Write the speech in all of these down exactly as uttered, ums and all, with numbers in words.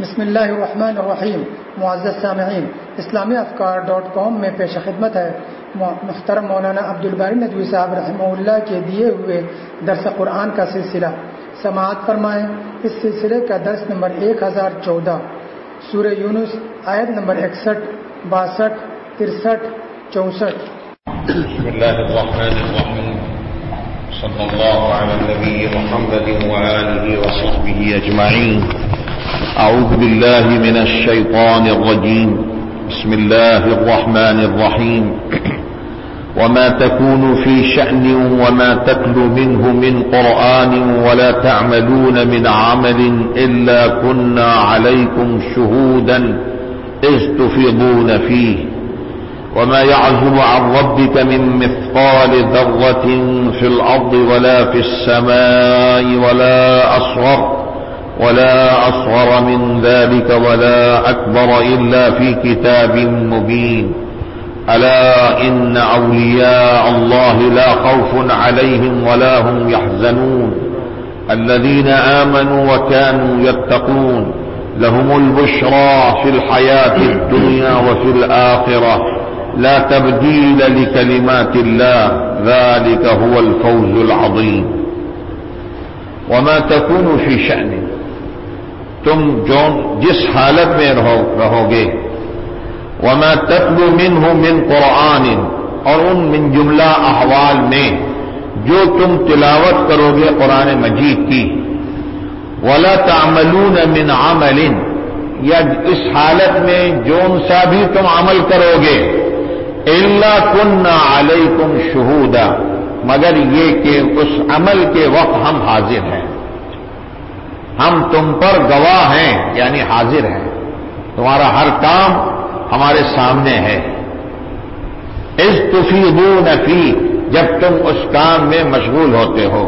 بسم اللہ الرحمن الرحیم۔ معزز سامعین، اسلامی افکار ڈاٹ کام میں پیش خدمت ہے محترم مولانا عبدالباری ندوی صاحب رحمہ اللہ کے دیے ہوئے درس قرآن کا سلسلہ۔ سماعت فرمائیں۔ اس سلسلے کا درس نمبر ایک ہزار چودہ، سورہ یونس، آیت نمبر اکسٹھ، باسٹھ، ترسٹھ، چونسٹھ۔ بسم اللہ الرحمن الرحیم۔ صلی اللہ علی النبی محمد وآلہ وصحبہ اجمعین۔ اعوذ باللہ من الشیطان الرجیم۔ بسم اللہ الرحمن الرحیم۔ وما تكون في شأن وما تتلو منه من قرآن ولا تعملون من عمل إلا كنا عليكم شهودا إذ تفيضون فيه وما يعزب عن ربك من مثقال ذرة في الأرض ولا في السماء ولا أصغر ولا أصغر من ذلك ولا أكبر إلا في كتاب مبين ألا إن أولياء الله لا خوف عليهم ولا هم يحزنون الذين آمنوا وكانوا يتقون لهم البشرى في الحياة الدنيا وفي الآخرة لا تبديل لكلمات الله ذلك هو الفوز العظيم۔ وما تكون في شأن، تم جو جس حالت میں رہو رہو گے، وما تتلو منه من قرآن، اور ان من جملہ احوال میں جو تم تلاوت کرو گے قرآن مجید کی، ولا تعملون من عمل، یا اس حالت میں جون سا بھی تم عمل کرو گے، الا كنا علیکم شہودا، مگر یہ کہ اس عمل کے وقت ہم حاضر ہیں، ہم تم پر گواہ ہیں، یعنی حاضر ہیں، تمہارا ہر کام ہمارے سامنے ہے۔ اذ تفیضون فی، جب تم اس کام میں مشغول ہوتے ہو،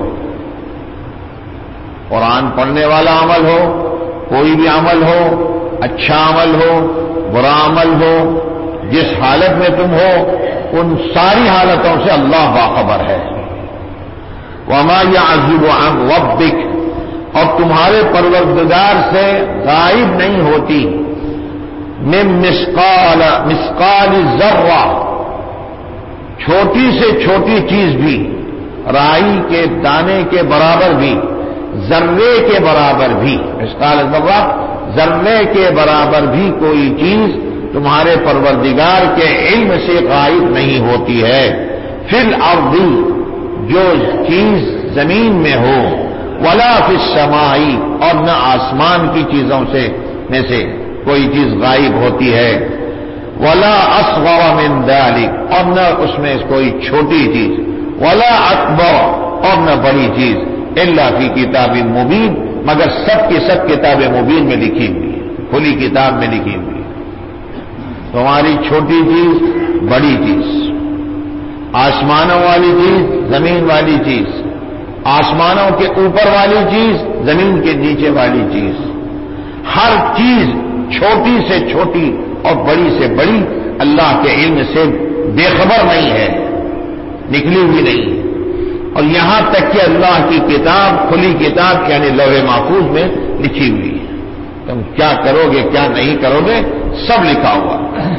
قرآن پڑھنے والا عمل ہو، کوئی بھی عمل ہو، اچھا عمل ہو، برا عمل ہو، جس حالت میں تم ہو ان ساری حالتوں سے اللہ باخبر ہے۔ وما يعزب عن ربک، اور تمہارے پروردگار سے غائب نہیں ہوتی، من مسقال مسقال ذرہ، چھوٹی سے چھوٹی چیز بھی، رائی کے دانے کے برابر بھی، ذرے کے برابر بھی، مسقال ذرہ ذرے کے برابر بھی کوئی چیز تمہارے پروردگار کے علم سے غائب نہیں ہوتی ہے۔ فی الارض، جو چیز زمین میں ہو، ولا فی السماء، اور نہ آسمان کی چیزوں سے میں سے کوئی چیز غائب ہوتی ہے، ولا اصغر من ذلک، اور نہ اس میں کوئی چھوٹی چیز، ولا اکبر، اور نہ بڑی چیز، الا فی کتاب مبین، مگر سب کی سب کتاب مبین میں لکھی ہوئی ہے، کھلی کتاب میں لکھی ہوئی ہے۔ تمہاری چھوٹی چیز، بڑی چیز، آسمانوں والی چیز، زمین والی چیز، آسمانوں کے اوپر والی چیز، زمین کے نیچے والی چیز، ہر چیز چھوٹی سے چھوٹی اور بڑی سے بڑی اللہ کے علم سے بے خبر نہیں ہے، نکلی ہوئی نہیں ہے۔ اور یہاں تک کہ اللہ کی کتاب، کھلی کتاب یعنی لوح محفوظ میں لکھی ہوئی ہے، تم کیا کرو گے کیا نہیں کرو گے سب لکھا ہوا۔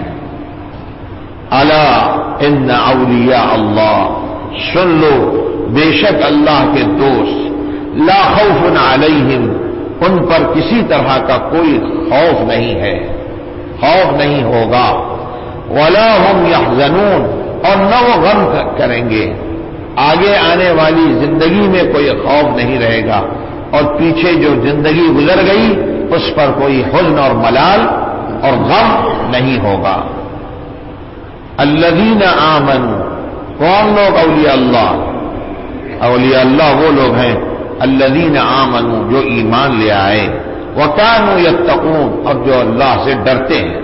الا ان اولیاء اللہ، سن لو بے شک اللہ کے دوست، لا خوف علیہم، ان پر کسی طرح کا کوئی خوف نہیں ہے، خوف نہیں ہوگا، ولا هم يحزنون، اور نہ وہ غم کریں گے، آگے آنے والی زندگی میں کوئی خوف نہیں رہے گا، اور پیچھے جو زندگی گزر گئی اس پر کوئی حزن اور ملال اور غم نہیں ہوگا۔ الذین آمنوا، کون لوگ اولیاء اللہ؟ اولیاء اللہ وہ لوگ ہیں الذین آمنوا، جو ایمان لے آئے، وکانوا یتقون، اور جو اللہ سے ڈرتے ہیں۔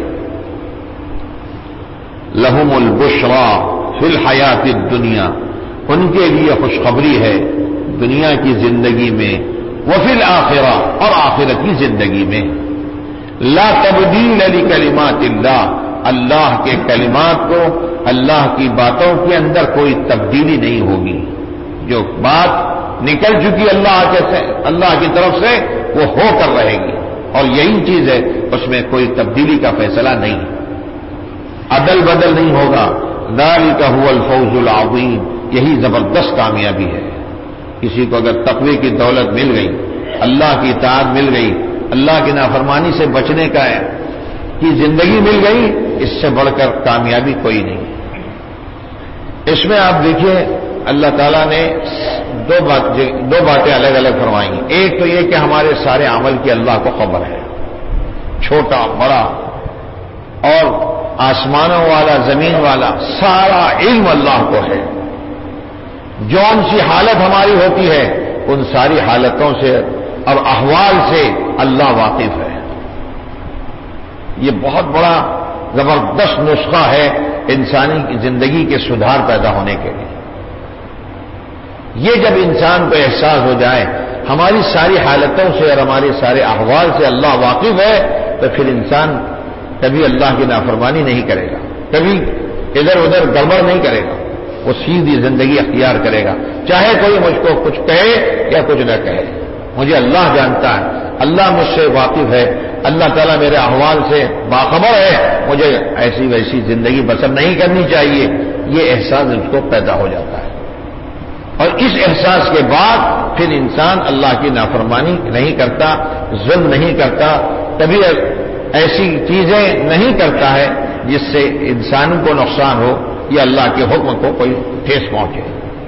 لہم البشریٰ فی الحیات الدنیا، ان کے لیے خوشخبری ہے دنیا کی زندگی میں، وفی الآخرہ، اور آخرت کی زندگی میں۔ لا تبدیل لکلمات اللہ، اللہ کے کلمات کو، اللہ کی باتوں کے اندر کوئی تبدیلی نہیں ہوگی، جو بات نکل چکی اللہ کے سے اللہ کی طرف سے وہ ہو کر رہے گی، اور یہی چیز ہے، اس میں کوئی تبدیلی کا فیصلہ نہیں، عدل بدل نہیں ہوگا۔ ذالک هو الفوز العظیم، یہی زبردست کامیابی ہے۔ کسی کو اگر تقوی کی دولت مل گئی، اللہ کی اطاعت مل گئی، اللہ کی نافرمانی سے بچنے کا ہے کی زندگی مل گئی، اس سے بڑھ کر کامیابی کوئی نہیں۔ اس میں آپ دیکھیے اللہ تعالیٰ نے دو بات دو باتیں الگ الگ فرمائی ہیں۔ ایک تو یہ کہ ہمارے سارے عمل کی اللہ کو خبر ہے، چھوٹا بڑا، اور آسمانوں والا زمین والا سارا علم اللہ کو ہے۔ جون سی حالت ہماری ہوتی ہے ان ساری حالتوں سے اور احوال سے اللہ واقف ہے۔ یہ بہت بڑا زبردست نسخہ ہے انسانی زندگی کے سدھار پیدا ہونے کے لیے۔ یہ جب انسان کو احساس ہو جائے ہماری ساری حالتوں سے اور ہمارے سارے احوال سے اللہ واقف ہے، تو پھر انسان کبھی اللہ کی نافرمانی نہیں کرے گا، کبھی ادھر ادھر گڑبڑ نہیں کرے گا، وہ سیدھی زندگی اختیار کرے گا، چاہے کوئی مجھ کو کچھ کہے یا کچھ نہ کہے۔ مجھے اللہ جانتا ہے، اللہ مجھ سے واقف ہے، اللہ تعالیٰ میرے احوال سے باخبر ہے، مجھے ایسی ویسی زندگی بسر نہیں کرنی چاہیے، یہ احساس اس کو پیدا ہو جاتا ہے۔ اور اس احساس کے بعد پھر انسان اللہ کی نافرمانی نہیں کرتا، ظلم نہیں کرتا، کبھی ایسی چیزیں نہیں کرتا ہے جس سے انسان کو نقصان ہو یا اللہ کے حکم کو کوئی ٹھیس پہنچے۔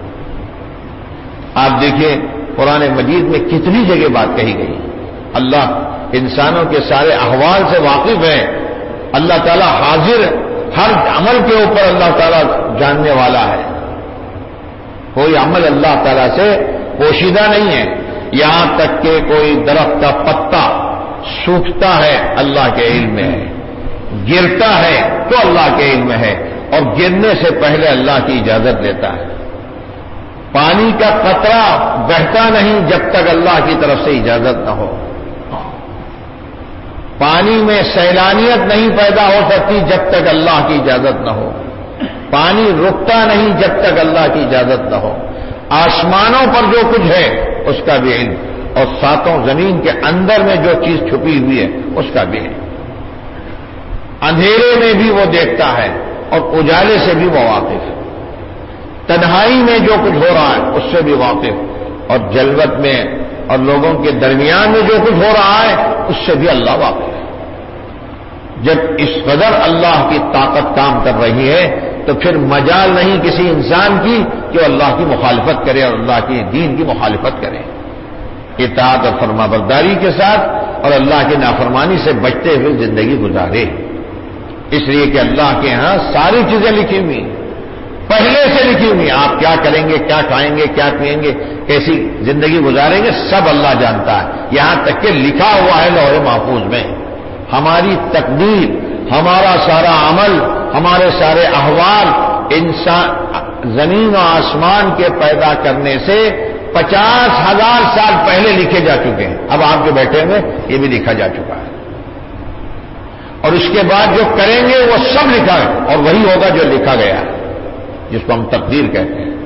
آپ دیکھیے قرآن مجید میں کتنی جگہ بات کہی گئی، اللہ انسانوں کے سارے احوال سے واقف ہے، اللہ تعالیٰ حاضر، ہر عمل کے اوپر اللہ تعالیٰ جاننے والا ہے، کوئی عمل اللہ تعالیٰ سے پوشیدہ نہیں ہے۔ یہاں تک کہ کوئی درخت کا پتا سوکھتا ہے اللہ کے علم میں ہے، گرتا ہے تو اللہ کے علم میں ہے، اور گرنے سے پہلے اللہ کی اجازت لیتا ہے۔ پانی کا قطرہ بہتا نہیں جب تک اللہ کی طرف سے اجازت نہ ہو، پانی میں سیلانیت نہیں پیدا ہو سکتی جب تک اللہ کی اجازت نہ ہو، پانی رکتا نہیں جب تک اللہ کی اجازت نہ ہو، آسمانوں پر جو کچھ ہے اس کا بھی علم، اور ساتوں زمین کے اندر میں جو چیز چھپی ہوئی ہے اس کا بھی علم۔ اندھیرے میں بھی وہ دیکھتا ہے اور اجالے سے بھی وہ واقف ہے، تنہائی میں جو کچھ ہو رہا ہے اس سے بھی واقف، اور جلوت میں اور لوگوں کے درمیان میں جو کچھ ہو رہا ہے اس سے بھی اللہ واقف ہے۔ جب اس قدر اللہ کی طاقت کام کر رہی ہے تو پھر مجال نہیں کسی انسان کی کہ وہ اللہ کی مخالفت کرے اور اللہ کے دین کی مخالفت کرے، اطاعت اور فرما برداری کے ساتھ اور اللہ کی نافرمانی سے بچتے ہوئے زندگی گزارے۔ اس لیے کہ اللہ کے ہاں ساری چیزیں لکھی ہوئی ہیں، پہلے سے لکھی ہوئی ہیں، آپ کیا کریں گے، کیا کھائیں گے، کیا پئیں گے، کیسی زندگی گزاریں گے، سب اللہ جانتا ہے، یہاں تک کہ لکھا ہوا ہے لوح محفوظ میں۔ ہماری تقدیر، ہمارا سارا عمل، ہمارے سارے احوال انسان زمین و آسمان کے پیدا کرنے سے پچاس ہزار سال پہلے لکھے جا چکے ہیں، اب آپ کے بیٹھے ہوئے یہ بھی لکھا جا چکا ہے، اور اس کے بعد جو کریں گے وہ سب لکھا ہے، اور وہی ہوگا جو لکھا گیا ہے، جس کو ہم تقدیر کہتے ہیں۔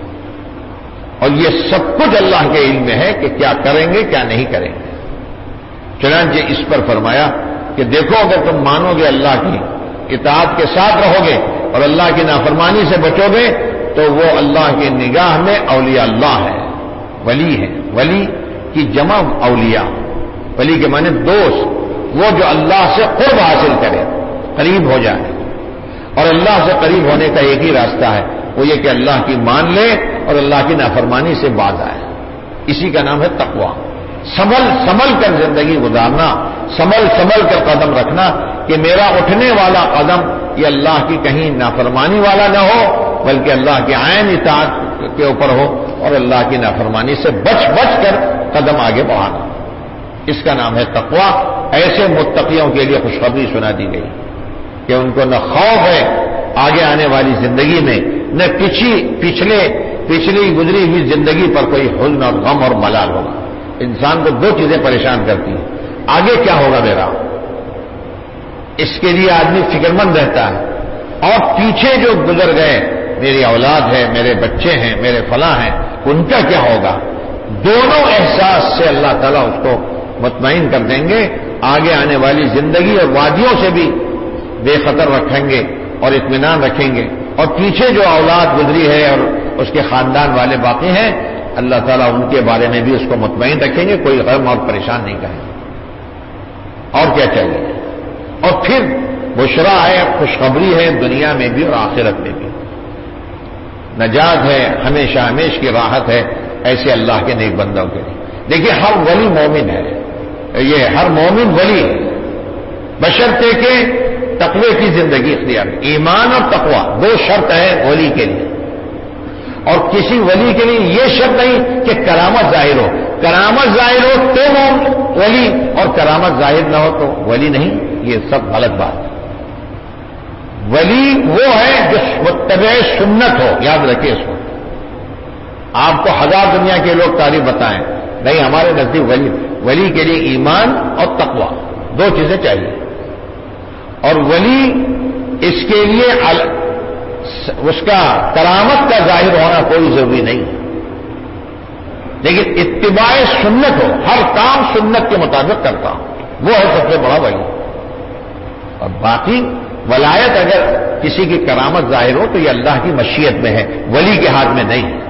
اور یہ سب کچھ اللہ کے علم میں ہے کہ کیا کریں گے کیا نہیں کریں گے۔ چنانچہ اس پر فرمایا کہ دیکھو اگر تم مانو گے اللہ کی اطاعت کے ساتھ رہو گے اور اللہ کی نافرمانی سے بچو گے تو وہ اللہ کی نگاہ میں اولیاء اللہ ہے، ولی ہے، ولی کی جمع اولیاء، ولی کے معنی دوست، وہ جو اللہ سے قرب حاصل کرے، قریب ہو جائے، اور اللہ سے قریب ہونے کا ایک ہی راستہ ہے، وہ یہ کہ اللہ کی مان لے اور اللہ کی نافرمانی سے باز آئے، اسی کا نام ہے تقویٰ۔ سنبھل سنبھل کر زندگی گزارنا، سنبھل سنبھل کر قدم رکھنا کہ میرا اٹھنے والا قدم یہ اللہ کی کہیں نافرمانی والا نہ ہو بلکہ اللہ کی عین اطاعت کے اوپر ہو، اور اللہ کی نافرمانی سے بچ بچ کر قدم آگے بڑھانا، اس کا نام ہے تقویٰ۔ ایسے متقیوں کے لیے خوشخبری سنا دی گئی کہ ان کو نہ خوف ہے آگے آنے والی زندگی میں، نہ پچھلی پچھلے پچھلی گزری ہوئی زندگی پر کوئی حزن اور غم اور ملال ہوگا۔ انسان کو دو چیزیں پریشان کرتی ہیں، آگے کیا ہوگا میرا، اس کے لیے آدمی فکر مند رہتا ہے، اور پیچھے جو گزر گئے، میری اولاد ہے، میرے بچے ہیں، میرے فلاں ہیں، ان کا کیا ہوگا۔ دونوں احساس سے اللہ تعالیٰ اس کو مطمئن کر دیں گے آگے آنے والی زندگی اور وادیوں سے بھی بے خطر رکھیں گے اور اطمینان رکھیں گے، اور پیچھے جو اولاد گزری ہے اور اس کے خاندان والے باقی ہیں، اللہ تعالیٰ ان کے بارے میں بھی اس کو مطمئن رکھیں گے، کوئی غم اور پریشان نہیں کریں گے۔ اور کیا چاہیے؟ اور پھر بشرا ہے، خوشخبری ہے دنیا میں بھی اور آخرت میں بھی، نجات ہے، ہمیشہ ہمیش کی راحت ہے ایسے اللہ کے نیک بندوں کے لیے۔ دیکھیے ہر ولی مومن ہے، یہ ہر مومن ولی ہے، بشرطے کہ تقوی کی زندگی اختیار ہے۔ ایمان اور تقوی دو شرط ہے ولی کے لیے، اور کسی ولی کے لیے یہ شرط نہیں کہ کرامت ظاہر ہو، کرامت ظاہر ہو تو وہ ولی اور کرامت ظاہر نہ ہو تو ولی نہیں، یہ سب غلط بات ہے۔ ولی وہ ہے جو متبع سنت ہو، یاد رکھیے اس کو۔ آپ کو ہزار دنیا کے لوگ تعریف بتائیں، نہیں ہمارے نزدیک ولی ولی کے لیے ایمان اور تقوی دو چیزیں چاہیے، اور ولی اس کے لیے اس کا کرامت کا ظاہر ہونا کوئی ضروری نہیں ہے، لیکن اتباع سنت ہو، ہر کام سنت کے مطابق کرتا ہوں، وہ ہے سب سے بڑا ولی۔ اور باقی ولایت اگر کسی کی کرامت ظاہر ہو تو یہ اللہ کی مشیت میں ہے، ولی کے ہاتھ میں نہیں ہے۔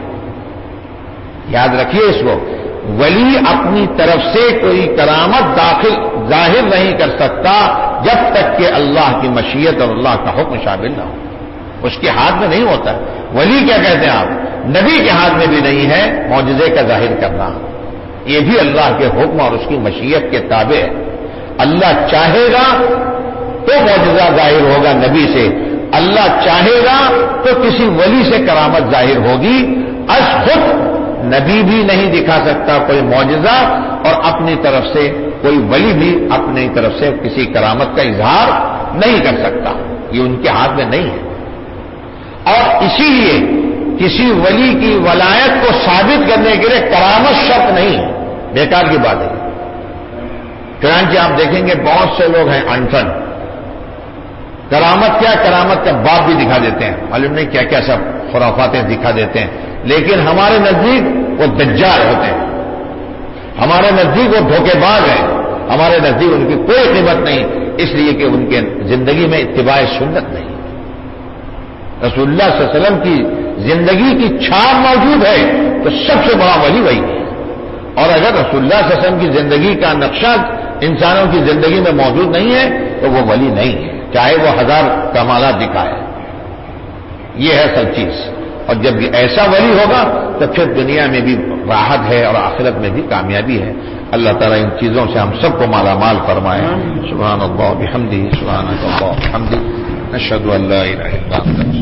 یاد رکھیے اس کو، ولی اپنی طرف سے کوئی کرامت داخل ظاہر نہیں کر سکتا جب تک کہ اللہ کی مشیت اور اللہ کا حکم شامل نہ ہو، اس کے ہاتھ میں نہیں ہوتا۔ ولی کیا کہتے ہیں آپ؟ نبی کے ہاتھ میں بھی نہیں ہے معجزے کا ظاہر کرنا، یہ بھی اللہ کے حکم اور اس کی مشیت کے تابع ہے۔ اللہ چاہے گا تو معجزہ ظاہر ہوگا نبی سے، اللہ چاہے گا تو کسی ولی سے کرامت ظاہر ہوگی۔ از خود نبی بھی نہیں دکھا سکتا کوئی معجزہ، اور اپنی طرف سے کوئی ولی بھی اپنی طرف سے کسی کرامت کا اظہار نہیں کر سکتا، یہ ان کے ہاتھ میں نہیں ہے۔ اور اسی لیے کسی ولی کی ولایت کو ثابت کرنے کے لیے کرامت شرط نہیں ہے، بیکار کی بات ہے۔ چنانچہ آپ دیکھیں گے بہت سے لوگ ہیں انٹھن، کرامت کیا، کرامت کا باپ بھی دکھا دیتے ہیں، معلوم نہیں کیا کیا سب خرافاتیں دکھا دیتے ہیں، لیکن ہمارے نزدیک وہ دجال ہوتے ہیں، ہمارے نزدیک وہ دھوکے باز ہیں، ہمارے نزدیک ان کی کوئی قیمت نہیں، اس لیے کہ ان کے زندگی میں اتباع سنت نہیں، رسول اللہ صلی اللہ علیہ وسلم کی زندگی کی چھاپ موجود ہے تو سب سے بڑا ولی وہی ہے، اور اگر رسول اللہ صلی اللہ علیہ وسلم کی زندگی کا نقشہ انسانوں کی زندگی میں موجود نہیں ہے تو وہ ولی نہیں ہے، چاہے وہ ہزار کمالات دکھائے۔ یہ ہے سب چیز، اور جب یہ ایسا ولی ہوگا تو پھر دنیا میں بھی راحت ہے اور آخرت میں بھی کامیابی ہے۔ اللہ تعالیٰ ان چیزوں سے ہم سب کو مالا مال فرمائے۔ سبحان اللہ بحمدہ، سبحانک اللہ وبحمدک، نشہد ان لا الہ الا انت۔